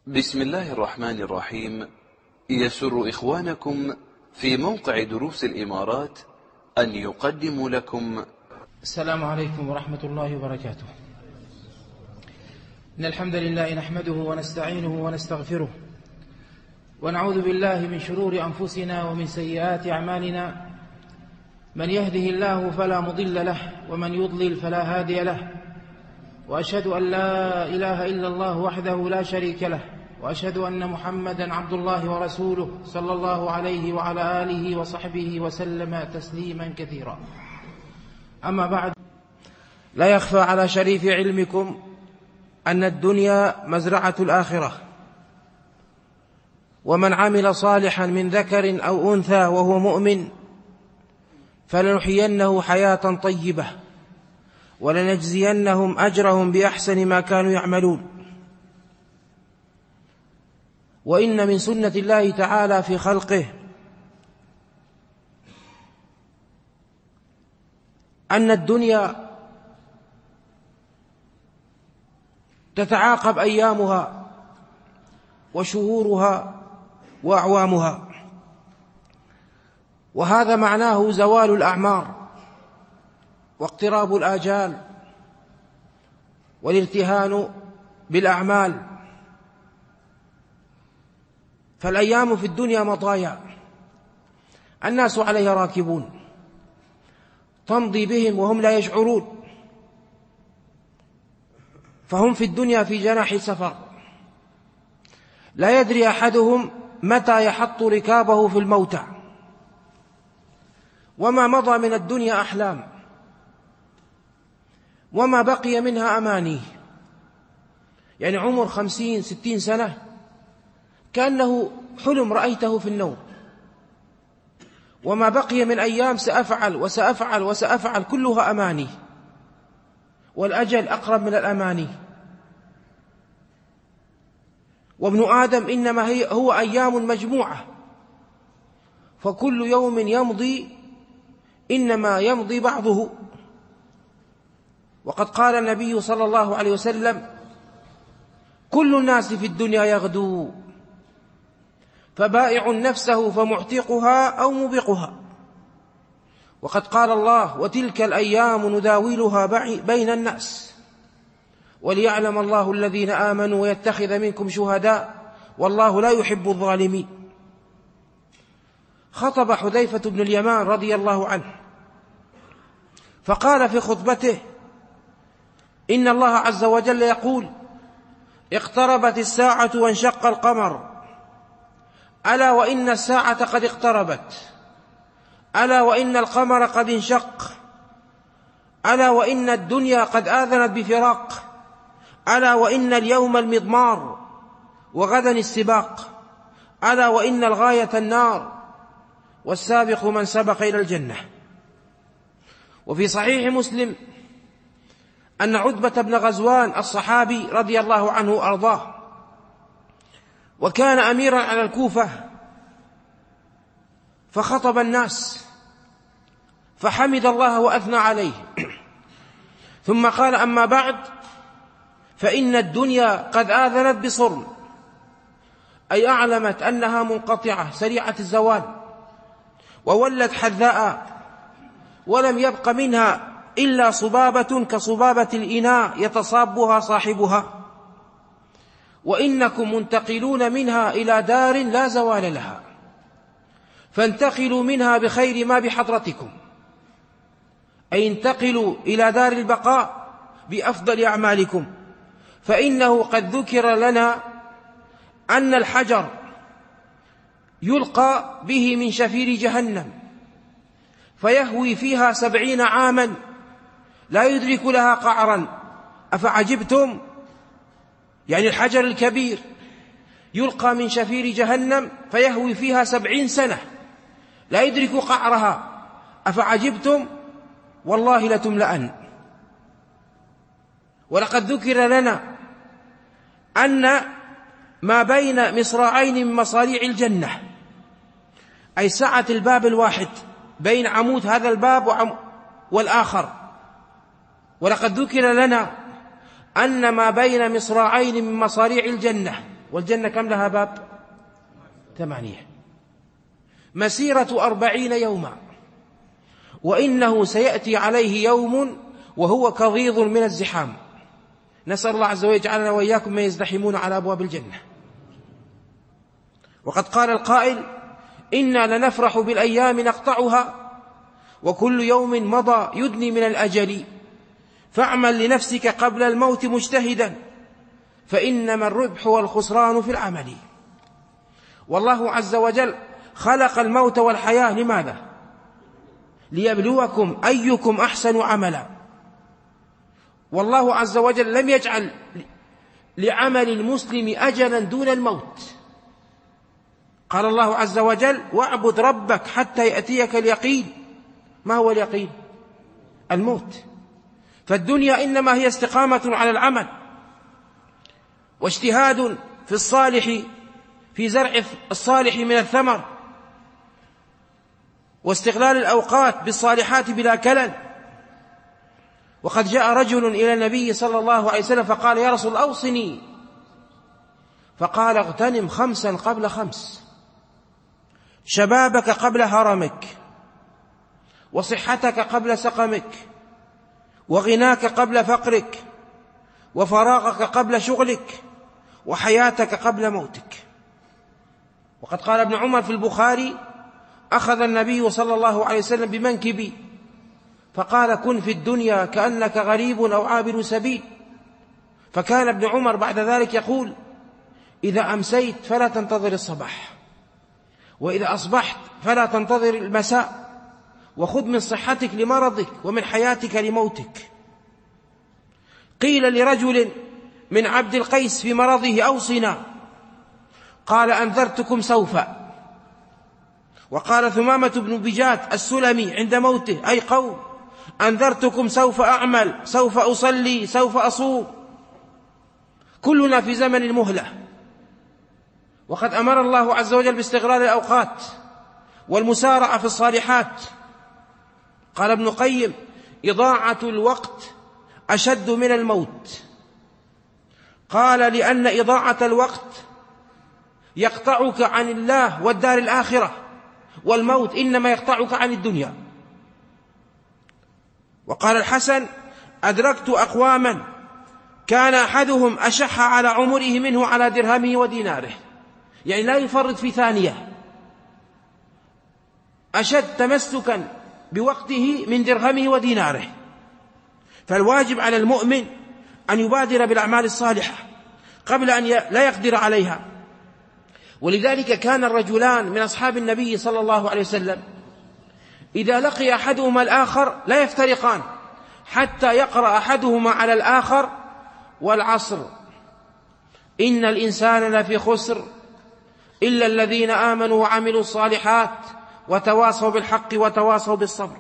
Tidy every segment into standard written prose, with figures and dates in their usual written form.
بسم الله الرحمن الرحيم. يسر إخوانكم في موقع دروس الإمارات أن يقدموا لكم السلام عليكم ورحمة الله وبركاته. إن الحمد لله نحمده ونستعينه ونستغفره ونعوذ بالله من شرور أنفسنا ومن سيئات أعمالنا. من يهده الله فلا مضل له ومن يضلل فلا هادي له، وأشهد أن لا إله إلا الله وحده لا شريك له، وأشهد أن محمدا عبد الله ورسوله صلى الله عليه وعلى آله وصحبه وسلم تسليما كثيرا. أما بعد، لا يخفى على شريف علمكم أن الدنيا مزرعة الآخرة، ومن عمل صالحا من ذكر أو أنثى وهو مؤمن فلنحيينه حياة طيبة ولنجزينهم أجرهم بأحسن ما كانوا يعملون. وإن من سنة الله تعالى في خلقه أن الدنيا تتعاقب أيامها وشهورها وأعوامها، وهذا معناه زوال الأعمار واقتراب الآجال والارتهان بالأعمال. فالأيام في الدنيا مطايا الناس عليها راكبون، تمضي بهم وهم لا يشعرون، فهم في الدنيا في جناح سفر، لا يدري أحدهم متى يحط ركابه في الموتى. وما مضى من الدنيا أحلام، وما بقي منها أماني، يعني عمر 50-60 سنة كأنه حلم رأيته في النوم، وما بقي من أيام سأفعل وسأفعل وسأفعل كلها أماني، والأجل أقرب من الأماني. وابن آدم إنما هو أيام مجموعة، فكل يوم يمضي إنما يمضي بعضه. وقد قال النبي صلى الله عليه وسلم: كل الناس في الدنيا يغدو، فبائع نفسه فمعتقها أو موبقها. وقد قال الله: وتلك الأيام نداولها بين الناس وليعلم الله الذين آمنوا ويتخذ منكم شهداء والله لا يحب الظالمين. خطب حذيفة بن اليمان رضي الله عنه فقال في خطبته: إن الله عز وجل يقول: اقتربت الساعة وانشق القمر، ألا وإن الساعة قد اقتربت، ألا وإن القمر قد انشق، ألا وإن الدنيا قد آذنت بفراق، ألا وإن اليوم المضمار وغدا السباق، ألا وإن الغاية النار والسابق من سبق إلى الجنة. وفي صحيح مسلم أن عتبة بن غزوان الصحابي رضي الله عنه وأرضاه، وكان أميرا على الكوفة، فخطب الناس فحمد الله وأثنى عليه، ثم قال: أما بعد، فإن الدنيا قد آذنت بصرم، أي أعلمت أنها منقطعة سريعة الزوال، وولت حذاء، ولم يبق منها إلا صبابة كصبابة الإناء يتصابها صاحبها، وإنكم منتقلون منها إلى دار لا زوال لها، فانتقلوا منها بخير ما بحضرتكم، أي انتقلوا إلى دار البقاء بأفضل أعمالكم. فإنه قد ذكر لنا أن الحجر يلقى به من شفير جهنم فيهوي فيها 70 عاما لا يدرك لها قعرا، أفعجبتم؟ يعني الحجر الكبير يلقى من شفير جهنم فيهوي فيها 70 سنة لا يدرك قعرها، أفعجبتم؟ والله لتملأن. ولقد ذكر لنا أن ما بين مصراعين من مصاريع الجنة، أي سعة الباب الواحد بين عمود هذا الباب والآخر. ولقد ذكر لنا أن ما بين مصراعين من مصاريع الجنة والجنة كم لها باب؟ 8. مسيرة 40 يوما، وإنه سيأتي عليه يوم وهو كظيظ من الزحام. نسأل الله عز وجل يجعلنا وإياكم من يزدحمون على أبواب الجنة. وقد قال القائل: إنا لنفرح بالأيام نقطعها، وكل يوم مضى يدني من الأجل، فاعمل لنفسك قبل الموت مجتهدا، فإنما الربح والخسران في العمل. والله عز وجل خلق الموت والحياة لماذا؟ ليبلوكم أيكم أحسن عملا. والله عز وجل لم يجعل لعمل المسلم أجلا دون الموت. قال الله عز وجل: واعبد ربك حتى يأتيك اليقين. ما هو اليقين؟ الموت. فالدنيا إنما هي استقامة على العمل، واجتهاد في الصالح، في زرع الصالح من الثمر، واستغلال الأوقات بالصالحات بلا كلل. وقد جاء رجل إلى النبي صلى الله عليه وسلم فقال: يا رسول أوصني. فقال: اغتنم 5 قبل 5، شبابك قبل هرمك، وصحتك قبل سقمك، وغناك قبل فقرك، وفراغك قبل شغلك، وحياتك قبل موتك. وقد قال ابن عمر في البخاري: أخذ النبي صلى الله عليه وسلم بمنكبي فقال: كن في الدنيا كأنك غريب أو عابر سبيل. فكان ابن عمر بعد ذلك يقول: إذا أمسيت فلا تنتظر الصباح، وإذا أصبحت فلا تنتظر المساء، وخذ من صحتك لمرضك ومن حياتك لموتك. قيل لرجل من عبد القيس في مرضه: أوصنا. قال: أنذرتكم سوف. وقال ثمامة بن بجات السلمي عند موته: أي قوم، أنذرتكم سوف أعمل، سوف أصلي، سوف أصوم. كلنا في زمن المهلة، وقد أمر الله عز وجل باستغلال الأوقات والمسارعة في الصالحات. قال ابن القيم: إضاعة الوقت أشد من الموت. قال: لأن إضاعة الوقت يقطعك عن الله والدار الآخرة، والموت إنما يقطعك عن الدنيا. وقال الحسن: أدركت أقواما كان أحدهم أشح على عمره منه على درهمه وديناره، يعني لا يفرط في ثانية، أشد تمسكا بوقته من درهمه وديناره. فالواجب على المؤمن أن يبادر بالأعمال الصالحة قبل أن لا يقدر عليها. ولذلك كان الرجلان من أصحاب النبي صلى الله عليه وسلم إذا لقي أحدهما الآخر لا يفترقان حتى يقرأ أحدهما على الآخر: والعصر إن الإنسان لفي خسر إلا الذين آمنوا وعملوا الصالحات وتواصوا بالحق وتواصوا بالصبر.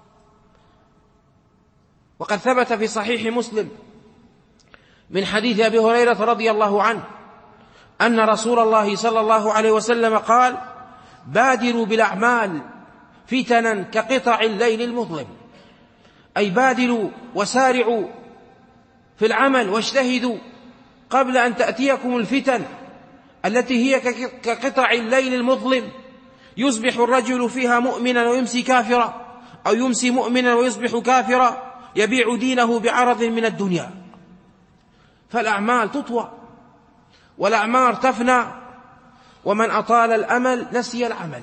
وقد ثبت في صحيح مسلم من حديث أبي هريرة رضي الله عنه أن رسول الله صلى الله عليه وسلم قال: بادروا بالأعمال فتنا كقطع الليل المظلم. أي بادروا وسارعوا في العمل واجتهدوا قبل أن تأتيكم الفتن التي هي كقطع الليل المظلم، يصبح الرجل فيها مؤمنا ويمسي كافرا، أو يمسي مؤمنا ويصبح كافرا، يبيع دينه بعرض من الدنيا. فالأعمال تطوى والأعمار تفنى، ومن أطال الأمل نسي العمل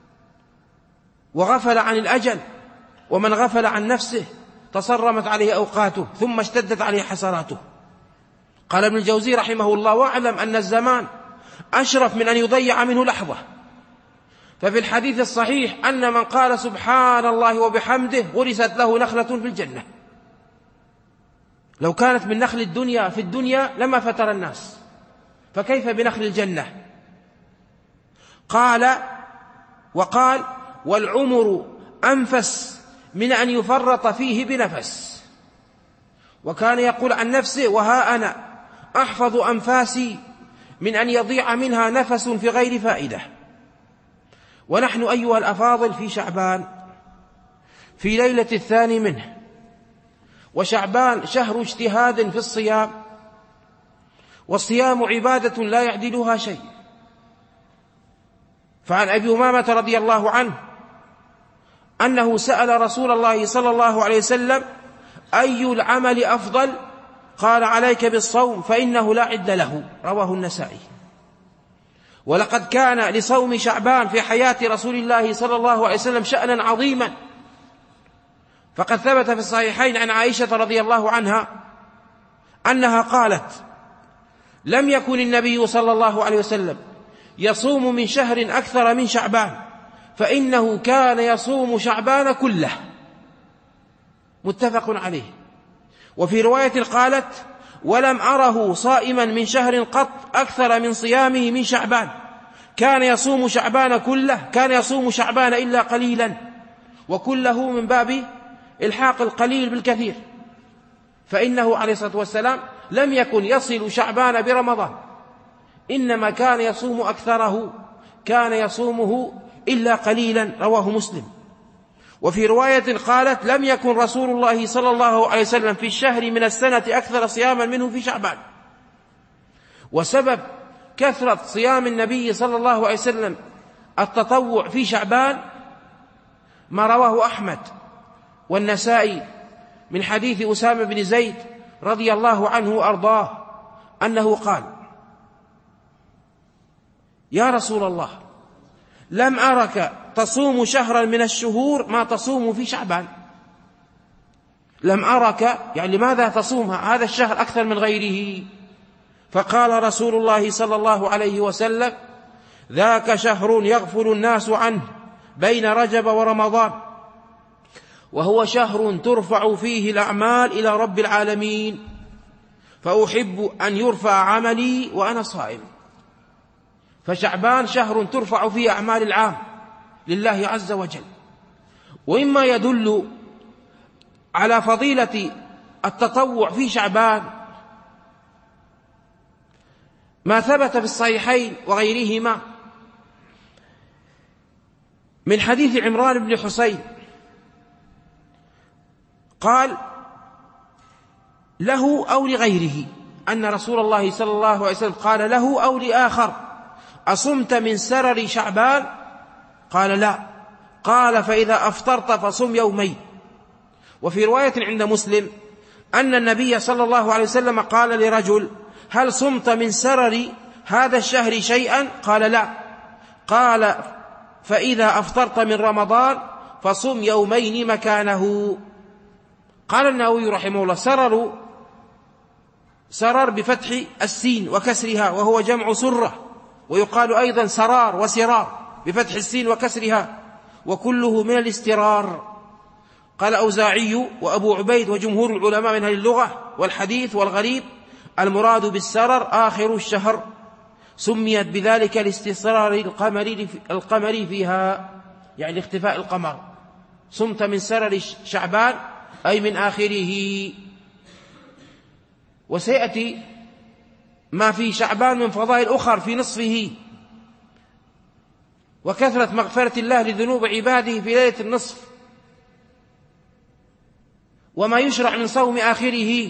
وغفل عن الأجل، ومن غفل عن نفسه تصرمت عليه أوقاته ثم اشتدت عليه حسراته. قال ابن الجوزي رحمه الله: واعلم أن الزمان أشرف من أن يضيع منه لحظة. ففي الحديث الصحيح أن من قال سبحان الله وبحمده غرست له نخلة في الجنة. لو كانت من نخل الدنيا في الدنيا لما فتر الناس، فكيف بنخل الجنة؟ وقال: والعمر أنفس من أن يفرط فيه بنفس. وكان يقول عن نفسه: وها أنا أحفظ أنفاسي من أن يضيع منها نفس في غير فائدة. ونحن أيها الأفاضل في شعبان، في ليلة 2 منه، وشعبان شهر اجتهاد في الصيام، والصيام عبادة لا يعدلها شيء. فعن أبي أمامة رضي الله عنه أنه سأل رسول الله صلى الله عليه وسلم: أي العمل أفضل؟ قال: عليك بالصوم فإنه لا عد له. رواه النسائي. ولقد كان لصوم شعبان في حياة رسول الله صلى الله عليه وسلم شأنا عظيما، فقد ثبت في الصحيحين عن عائشة رضي الله عنها أنها قالت: لم يكن النبي صلى الله عليه وسلم يصوم من شهر أكثر من شعبان، فإنه كان يصوم شعبان كله. متفق عليه. وفي رواية قالت: ولم أره صائما من شهر قط أكثر من صيامه من شعبان، كان يصوم شعبان كله، كان يصوم شعبان إلا قليلا، وكله من باب إلحاق القليل بالكثير، فإنه عليه الصلاة والسلام لم يكن يصل شعبان برمضان، إنما كان يصوم أكثره، كان يصومه إلا قليلا. رواه مسلم. وفي رواية قالت: لم يكن رسول الله صلى الله عليه وسلم في الشهر من السنة أكثر صياما منه في شعبان. وسبب كثرة صيام النبي صلى الله عليه وسلم التطوع في شعبان ما رواه أحمد والنسائي من حديث أسامة بن زيد رضي الله عنه وأرضاه أنه قال: يا رسول الله، لم أرك تصوم شهرا من الشهور ما تصوم في شعبان. لم أرك يعني لماذا تصوم هذا الشهر أكثر من غيره؟ فقال رسول الله صلى الله عليه وسلم: ذاك شهر يغفل الناس عنه بين رجب ورمضان، وهو شهر ترفع فيه الأعمال إلى رب العالمين، فأحب أن يرفع عملي وأنا صائم. فشعبان شهر ترفع فيه أعمال العام لله عز وجل. وإما يدل على فضيلة التطوع في شعبان ما ثبت في الصحيحين وغيرهما من حديث عمران بن حسين قال له أو لغيره أن رسول الله صلى الله عليه وسلم قال له أو لآخر: أصمت من سرر شعبان؟ قال: لا. قال: فإذا أفطرت فصم يومين. وفي رواية عند مسلم أن النبي صلى الله عليه وسلم قال لرجل: هل صمت من سرر هذا الشهر شيئا؟ قال: لا. قال: فإذا أفطرت من رمضان فصم يومين مكانه. قال النووي رحمه الله: سرر بفتح السين وكسرها وهو جمع سرة، ويقال أيضا سرار وسرار بفتح السين وكسرها، وكله من الاسترار. قال أوزاعي وأبو عبيد وجمهور العلماء من أهل اللغة والحديث والغريب: المراد بالسرر آخر الشهر، سميت بذلك لاستسرار القمر فيها، يعني اختفاء القمر. صمت من سرر شعبان أي من آخره. وسيأتي ما في شعبان من فضائل أخر في نصفه، وكثرة مغفرة الله لذنوب عباده في ليلة النصف، وما يشرع من صوم آخره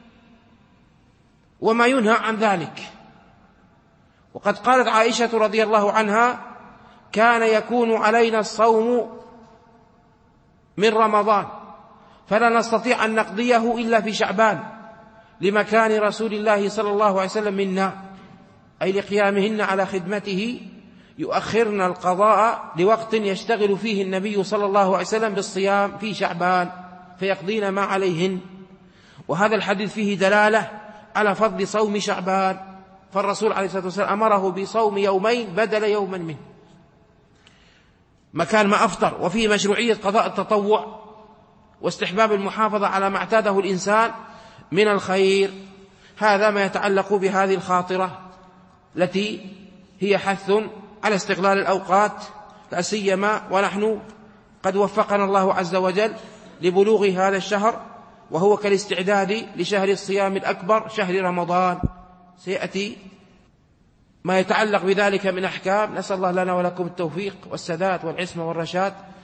وما ينهى عن ذلك. وقد قالت عائشة رضي الله عنها: كان يكون علينا الصوم من رمضان فلا نستطيع أن نقضيه إلا في شعبان لمكان رسول الله صلى الله عليه وسلم منا، أي لقيامهن على خدمته، يؤخرن القضاء لوقت يشتغل فيه النبي صلى الله عليه وسلم بالصيام في شعبان فيقضين ما عليهن. وهذا الحديث فيه دلالة على فضل صوم شعبان، فالرسول عليه الصلاة والسلام أمره بصوم يومين بدل يوما منه مكان ما أفطر. وفيه مشروعية قضاء التطوع واستحباب المحافظة على ما اعتاده الإنسان من الخير. هذا ما يتعلق بهذه الخاطرة التي هي حث على استغلال الأوقات، لا سيما ونحن قد وفقنا الله عز وجل لبلوغ هذا الشهر، وهو كالاستعداد لشهر الصيام الأكبر شهر رمضان. سيأتي ما يتعلق بذلك من أحكام. نسأل الله لنا ولكم التوفيق والسداد والعصمة والرشاد.